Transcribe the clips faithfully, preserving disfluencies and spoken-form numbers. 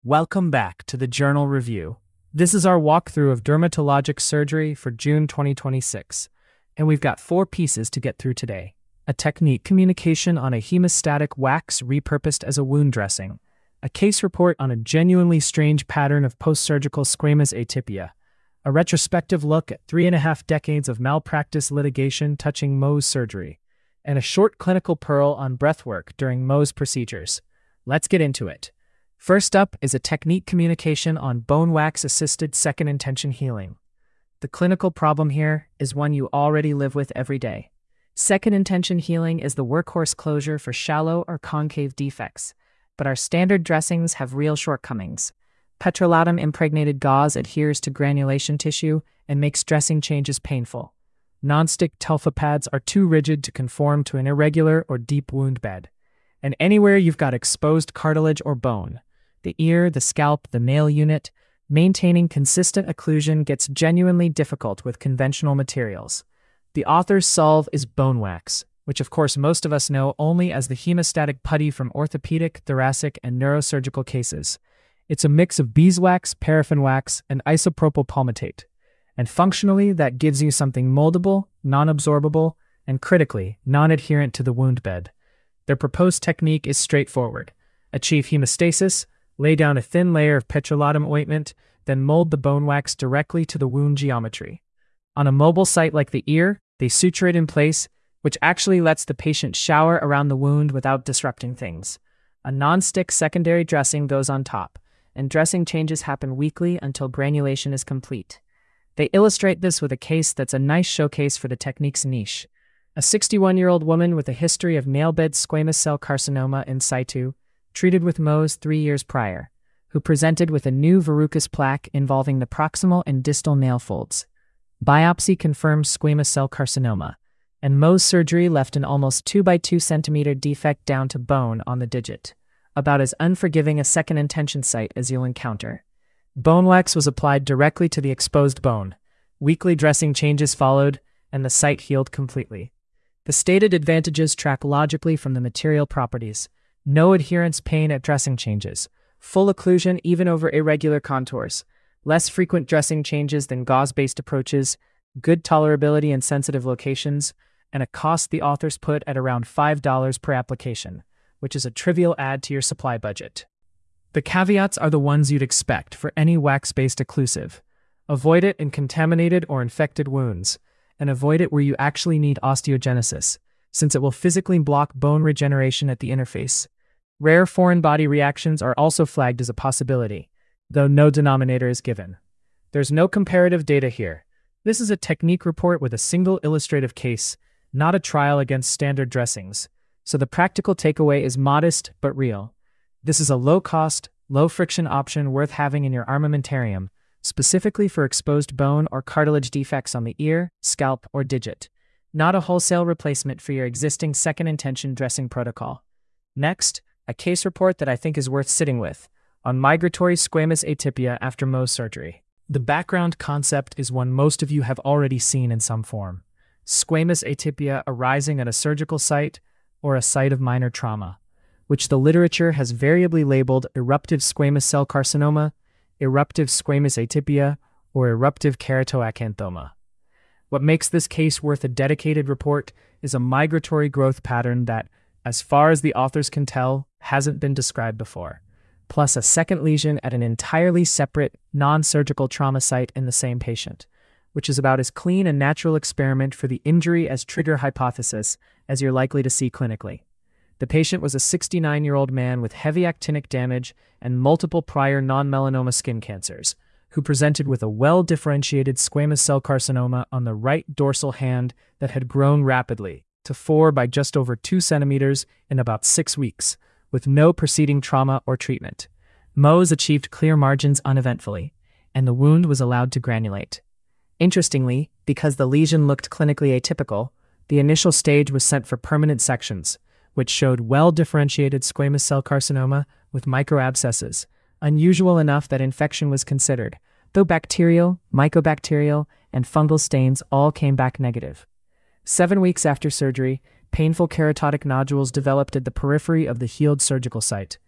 Welcome back to the Journal Review. This is our walkthrough of dermatologic surgery for June twenty twenty-six, and we've got four pieces to get through today. A technique communication on a hemostatic wax repurposed as a wound dressing, a case report on a genuinely strange pattern of post-surgical squamous atypia, a retrospective look at three and a half decades of malpractice litigation touching Mohs surgery, and a short clinical pearl on breathwork during Mohs procedures. Let's get into it. First up is a technique communication on bone wax-assisted second intention healing. The clinical problem here is one you already live with every day. Second intention healing is the workhorse closure for shallow or concave defects, but our standard dressings have real shortcomings. Petrolatum impregnated gauze adheres to granulation tissue and makes dressing changes painful. Nonstick Telfa pads are too rigid to conform to an irregular or deep wound bed. And anywhere you've got exposed cartilage or bone, the ear, the scalp, the nail unit, maintaining consistent occlusion gets genuinely difficult with conventional materials. The author's solve is bone wax, which of course most of us know only as the hemostatic putty from orthopedic, thoracic, and neurosurgical cases. It's a mix of beeswax, paraffin wax, and isopropyl palmitate. And functionally, that gives you something moldable, non-absorbable, and critically, non-adherent to the wound bed. Their proposed technique is straightforward. Achieve hemostasis, lay down a thin layer of petrolatum ointment, then mold the bone wax directly to the wound geometry. On a mobile site like the ear, they suture it in place, which actually lets the patient shower around the wound without disrupting things. A non-stick secondary dressing goes on top, and dressing changes happen weekly until granulation is complete. They illustrate this with a case that's a nice showcase for the technique's niche. A sixty-one-year-old woman with a history of nail bed squamous cell carcinoma in situ, treated with Mohs three years prior, who presented with a new verrucous plaque involving the proximal and distal nail folds. Biopsy confirmed squamous cell carcinoma, and Mohs surgery left an almost two by two centimeter defect down to bone on the digit, about as unforgiving a second intention site as you'll encounter. Bone wax was applied directly to the exposed bone. Weekly dressing changes followed, and the site healed completely. The stated advantages track logically from the material properties. No adherence pain at dressing changes, full occlusion even over irregular contours, less frequent dressing changes than gauze-based approaches, good tolerability in sensitive locations, and a cost the authors put at around five dollars per application, which is a trivial add to your supply budget. The caveats are the ones you'd expect for any wax-based occlusive. Avoid it in contaminated or infected wounds, and avoid it where you actually need osteogenesis, since it will physically block bone regeneration at the interface. Rare foreign body reactions are also flagged as a possibility, though no denominator is given. There's no comparative data here. This is a technique report with a single illustrative case, not a trial against standard dressings, so the practical takeaway is modest but real. This is a low-cost, low-friction option worth having in your armamentarium, specifically for exposed bone or cartilage defects on the ear, scalp, or digit. Not a wholesale replacement for your existing second intention dressing protocol. Next, a case report that I think is worth sitting with, on migratory squamous atypia after Mohs surgery. The background concept is one most of you have already seen in some form. Squamous atypia arising at a surgical site or a site of minor trauma, which the literature has variably labeled eruptive squamous cell carcinoma, eruptive squamous atypia, or eruptive keratoacanthoma. What makes this case worth a dedicated report is a migratory growth pattern that, as far as the authors can tell, hasn't been described before, plus a second lesion at an entirely separate, non-surgical trauma site in the same patient, which is about as clean a natural experiment for the injury as trigger hypothesis as you're likely to see clinically. The patient was a sixty-nine-year-old man with heavy actinic damage and multiple prior non-melanoma skin cancers, who presented with a well-differentiated squamous cell carcinoma on the right dorsal hand that had grown rapidly to four by just over two centimeters in about six weeks, with no preceding trauma or treatment. Mohs achieved clear margins uneventfully, and the wound was allowed to granulate. Interestingly, because the lesion looked clinically atypical, the initial stage was sent for permanent sections, which showed well-differentiated squamous cell carcinoma with microabscesses, unusual enough that infection was considered, though bacterial, mycobacterial, and fungal stains all came back negative. Seven weeks after surgery, painful keratotic nodules developed at the periphery of the healed surgical site.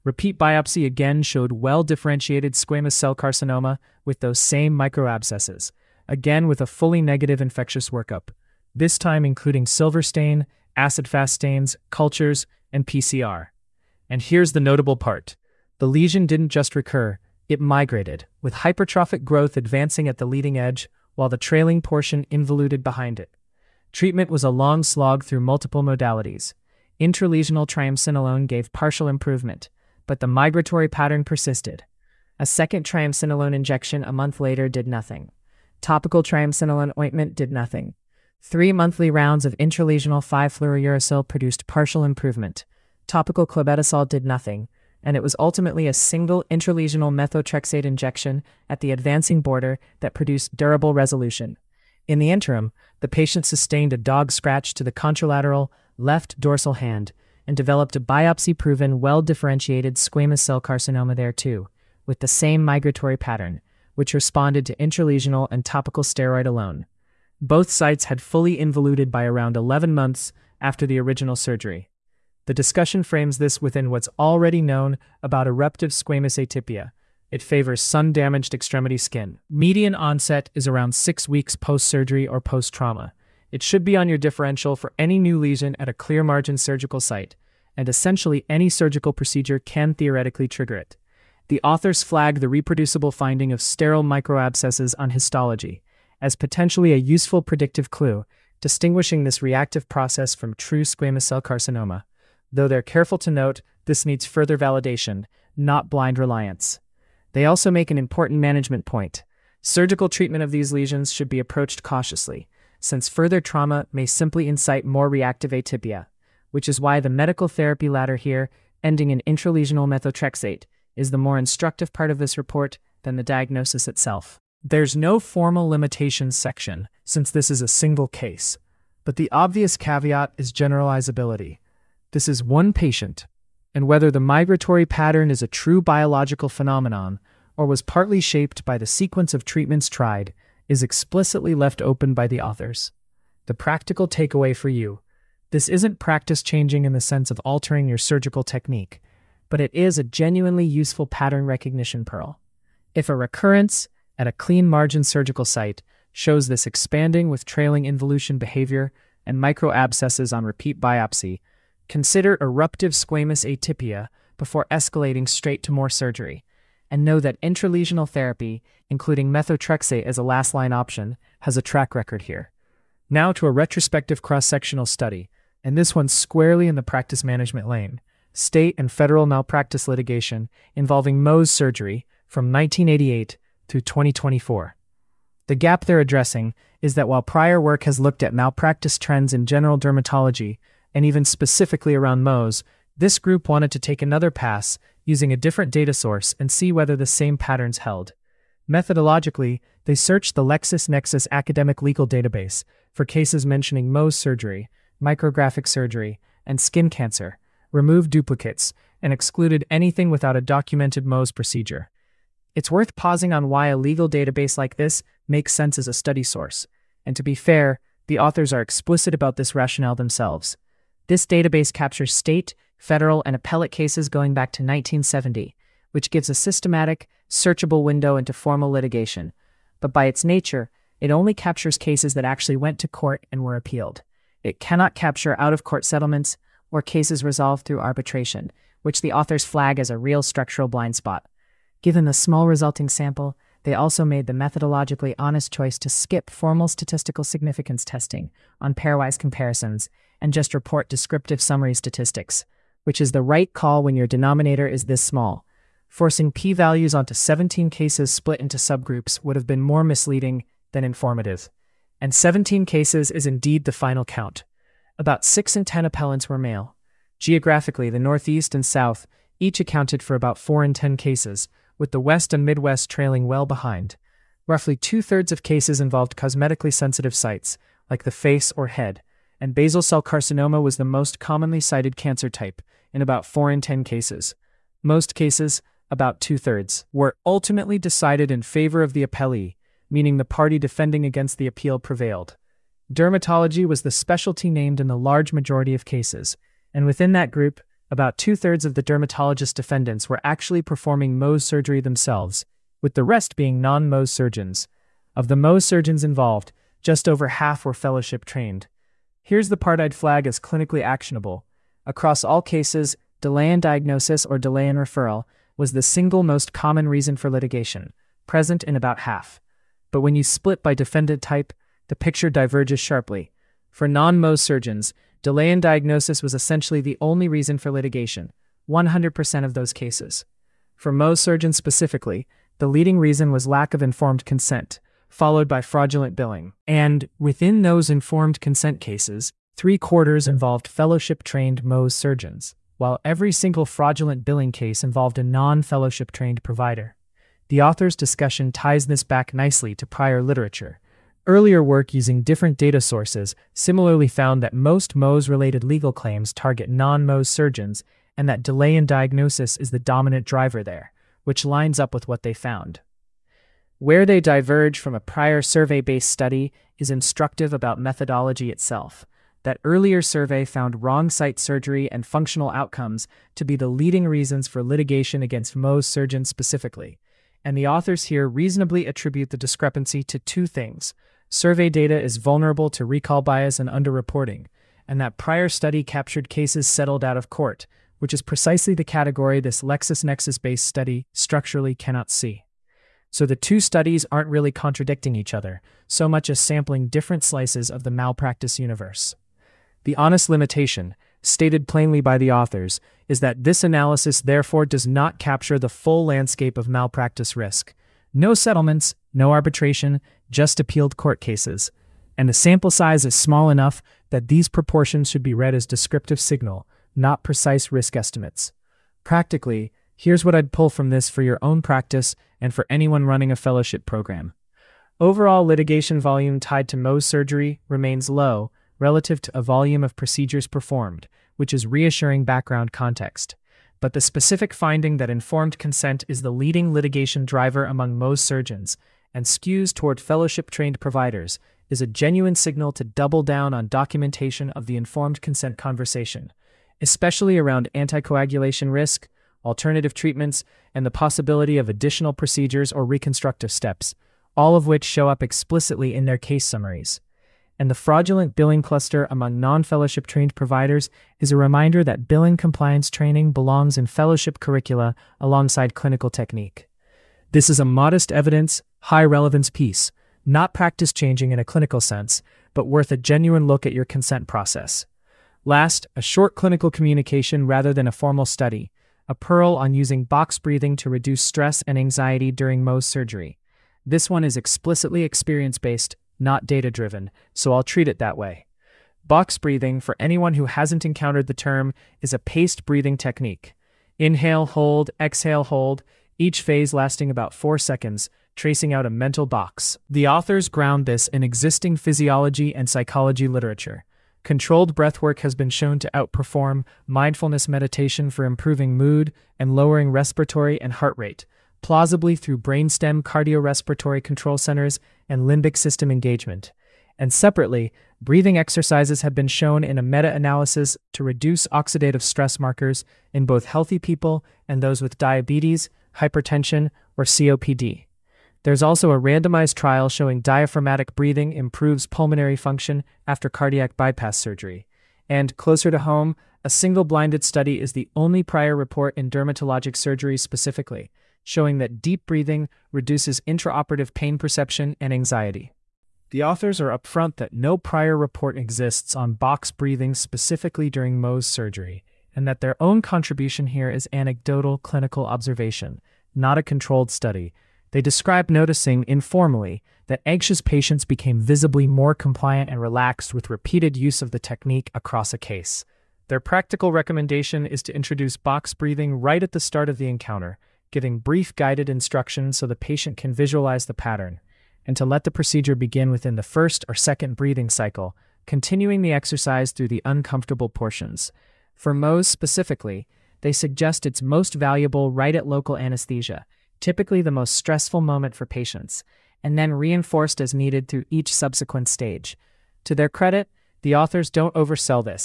Repeat biopsy again showed well-differentiated squamous cell carcinoma with those same microabscesses, again with a fully negative infectious workup, this time including silver stain, acid-fast stains, cultures, and P C R. And here's the notable part. The lesion didn't just recur, it migrated, with hypertrophic growth advancing at the leading edge while the trailing portion involuted behind it. Treatment was a long slog through multiple modalities. Intralesional triamcinolone gave partial improvement, but the migratory pattern persisted. A second triamcinolone injection a month later did nothing. Topical triamcinolone ointment did nothing. Three monthly rounds of intralesional five fluorouracil produced partial improvement. Topical clobetasol did nothing, and it was ultimately a single intralesional methotrexate injection at the advancing border that produced durable resolution. In the interim, the patient sustained a dog scratch to the contralateral left dorsal hand and developed a biopsy-proven, well-differentiated squamous cell carcinoma there too, with the same migratory pattern, which responded to intralesional and topical steroid alone. Both sites had fully involuted by around eleven months after the original surgery. The discussion frames this within what's already known about eruptive squamous atypia. It favors sun-damaged extremity skin. Median onset is around six weeks post-surgery or post-trauma. It should be on your differential for any new lesion at a clear margin surgical site, and essentially any surgical procedure can theoretically trigger it. The authors flag the reproducible finding of sterile microabscesses on histology as potentially a useful predictive clue, distinguishing this reactive process from true squamous cell carcinoma, though they're careful to note this needs further validation, not blind reliance. They also make an important management point. Surgical treatment of these lesions should be approached cautiously, since further trauma may simply incite more reactive atypia, which is why the medical therapy ladder here, ending in intralesional methotrexate, is the more instructive part of this report than the diagnosis itself. There's no formal limitations section, since this is a single case, but the obvious caveat is generalizability. This is one patient, and whether the migratory pattern is a true biological phenomenon or was partly shaped by the sequence of treatments tried is explicitly left open by the authors. The practical takeaway for you: this isn't practice-changing in the sense of altering your surgical technique, but it is a genuinely useful pattern recognition pearl. If a recurrence at a clean margin surgical site shows this expanding with trailing involution behavior and microabscesses on repeat biopsy, consider eruptive squamous atypia before escalating straight to more surgery, and know that intralesional therapy, including methotrexate as a last-line option, has a track record here. Now to a retrospective cross-sectional study, and this one's squarely in the practice management lane: state and federal malpractice litigation involving Mohs surgery from nineteen eighty-eight through twenty twenty-four. The gap they're addressing is that while prior work has looked at malpractice trends in general dermatology, and even specifically around Mohs, this group wanted to take another pass using a different data source and see whether the same patterns held. Methodologically, they searched the LexisNexis academic legal database for cases mentioning Mohs surgery, micrographic surgery, and skin cancer, removed duplicates, and excluded anything without a documented Mohs procedure. It's worth pausing on why a legal database like this makes sense as a study source, and to be fair, the authors are explicit about this rationale themselves. This database captures state, federal, and appellate cases going back to nineteen seventy, which gives a systematic, searchable window into formal litigation. But by its nature, it only captures cases that actually went to court and were appealed. It cannot capture out-of-court settlements or cases resolved through arbitration, which the authors flag as a real structural blind spot. Given the small resulting sample, they also made the methodologically honest choice to skip formal statistical significance testing on pairwise comparisons and just report descriptive summary statistics, which is the right call when your denominator is this small. Forcing p-values onto seventeen cases split into subgroups would have been more misleading than informative. And seventeen cases is indeed the final count. About six in ten appellants were male. Geographically, the Northeast and South each accounted for about four in ten cases, with the West and Midwest trailing well behind. Roughly two-thirds of cases involved cosmetically sensitive sites, like the face or head, and basal cell carcinoma was the most commonly cited cancer type, in about four in ten cases. Most cases, about two-thirds, were ultimately decided in favor of the appellee, meaning the party defending against the appeal prevailed. Dermatology was the specialty named in the large majority of cases, and within that group, about two-thirds of the dermatologist defendants were actually performing Mohs surgery themselves, with the rest being non-Mohs surgeons. Of the Mohs surgeons involved, just over half were fellowship trained. Here's the part I'd flag as clinically actionable. Across all cases, delay in diagnosis or delay in referral was the single most common reason for litigation, present in about half. But when you split by defendant type, the picture diverges sharply. For non-Mohs surgeons, delay in diagnosis was essentially the only reason for litigation, one hundred percent of those cases. For Mohs surgeons specifically, the leading reason was lack of informed consent, followed by fraudulent billing. And, within those informed consent cases, three-quarters involved fellowship-trained Mohs surgeons, while every single fraudulent billing case involved a non-fellowship-trained provider. The author's discussion ties this back nicely to prior literature. Earlier work using different data sources similarly found that most Mohs-related legal claims target non-Mohs surgeons and that delay in diagnosis is the dominant driver there, which lines up with what they found. Where they diverge from a prior survey-based study is instructive about methodology itself. That earlier survey found wrong site surgery and functional outcomes to be the leading reasons for litigation against Mohs surgeons specifically, and the authors here reasonably attribute the discrepancy to two things. Survey data is vulnerable to recall bias and underreporting, and that prior study captured cases settled out of court, which is precisely the category this LexisNexis-based study structurally cannot see. So the two studies aren't really contradicting each other, so much as sampling different slices of the malpractice universe. The honest limitation, stated plainly by the authors, is that this analysis therefore does not capture the full landscape of malpractice risk. No settlements, no arbitration, just appealed court cases. And the sample size is small enough that these proportions should be read as descriptive signal, not precise risk estimates. Practically, here's what I'd pull from this for your own practice and for anyone running a fellowship program. Overall litigation volume tied to Mohs surgery remains low relative to a volume of procedures performed, which is reassuring background context. But the specific finding that informed consent is the leading litigation driver among Mohs surgeons and skews toward fellowship-trained providers is a genuine signal to double down on documentation of the informed consent conversation, especially around anticoagulation risk, alternative treatments, and the possibility of additional procedures or reconstructive steps, all of which show up explicitly in their case summaries. And the fraudulent billing cluster among non-fellowship-trained providers is a reminder that billing compliance training belongs in fellowship curricula alongside clinical technique. This is a modest evidence, high-relevance piece, not practice-changing in a clinical sense, but worth a genuine look at your consent process. Last, a short clinical communication rather than a formal study, a pearl on using box breathing to reduce stress and anxiety during Mohs surgery. This one is explicitly experience-based, not data-driven, so I'll treat it that way. Box breathing, for anyone who hasn't encountered the term, is a paced breathing technique. Inhale, hold, exhale, hold, each phase lasting about four seconds, tracing out a mental box. The authors ground this in existing physiology and psychology literature. Controlled breathwork has been shown to outperform mindfulness meditation for improving mood and lowering respiratory and heart rate, plausibly through brainstem cardiorespiratory control centers and limbic system engagement. And separately, breathing exercises have been shown in a meta-analysis to reduce oxidative stress markers in both healthy people and those with diabetes, hypertension, or C O P D. There's also a randomized trial showing diaphragmatic breathing improves pulmonary function after cardiac bypass surgery. And, closer to home, a single-blinded study is the only prior report in dermatologic surgery specifically, showing that deep breathing reduces intraoperative pain perception and anxiety. The authors are upfront that no prior report exists on box breathing specifically during Mohs surgery, and that their own contribution here is anecdotal clinical observation, not a controlled study. They describe noticing, informally, that anxious patients became visibly more compliant and relaxed with repeated use of the technique across a case. Their practical recommendation is to introduce box breathing right at the start of the encounter, giving brief guided instructions so the patient can visualize the pattern, and to let the procedure begin within the first or second breathing cycle, continuing the exercise through the uncomfortable portions. For Mohs specifically, they suggest it's most valuable right at local anesthesia, typically the most stressful moment for patients, and then reinforced as needed through each subsequent stage. To their credit, the authors don't oversell this.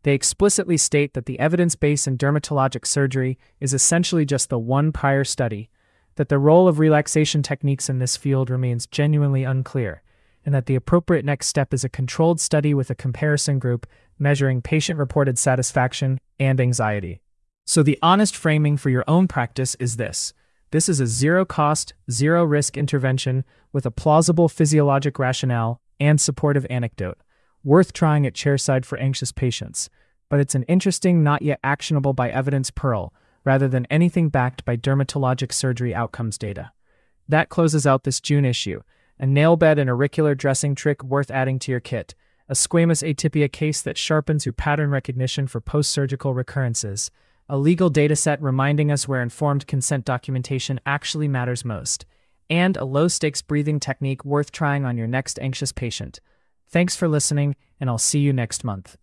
They explicitly state that the evidence base in dermatologic surgery is essentially just the one prior study, that the role of relaxation techniques in this field remains genuinely unclear, and that the appropriate next step is a controlled study with a comparison group measuring patient-reported satisfaction and anxiety. So the honest framing for your own practice is this. This is a zero-cost, zero-risk intervention with a plausible physiologic rationale and supportive anecdote, worth trying at chairside for anxious patients, but it's an interesting, not yet actionable by evidence pearl, rather than anything backed by dermatologic surgery outcomes data. That closes out this June issue, a nail bed and auricular dressing trick worth adding to your kit, a squamous atypia case that sharpens your pattern recognition for post-surgical recurrences, a legal dataset reminding us where informed consent documentation actually matters most, and a low-stakes breathing technique worth trying on your next anxious patient. Thanks for listening, and I'll see you next month.